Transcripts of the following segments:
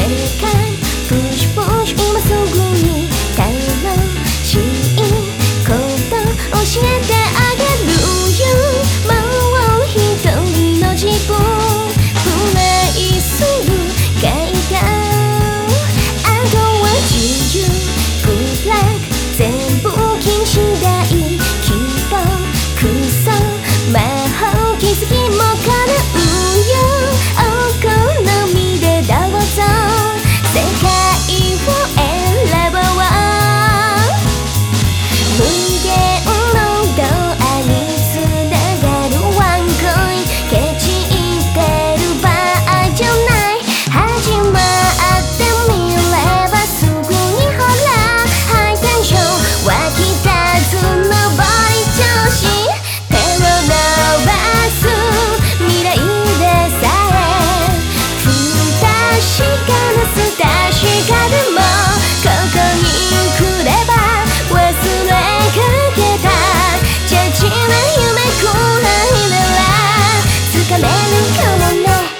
界プッシュプッシュ今すぐに楽しいこと教えてあげるよもう一人の自分プレイする海岸あとは自由 Good luck 全部禁止台希望クソ魔法奇跡も叶うよお好みでどうぞ世界を選ぼう無限のドアにつながるワンコインケチってる場合じゃない始まってみればすぐにほらハイテンション湧き立つ上り調子手を伸ばす未来でさえ不確かなす確かでもここに来れば忘れかけたチャチな夢くらいならつかめるかもね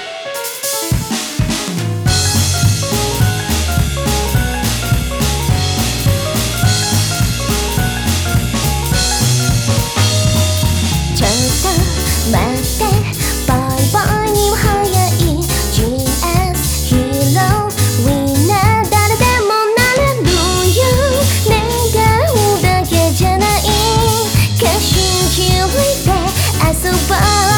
ちょっと待ってボイボイには早い GS ヒーローみんな誰でもなれるよ願うだけじゃない歌詞拾いで遊ぼう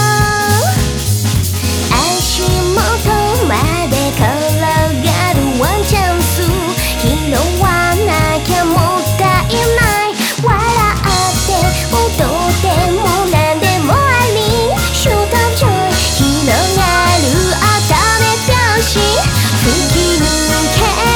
足元まで転がるワンチャンス拾わなきゃもったいない笑って踊っても何でもありシュートジョイ広がる音で拍子吹き抜け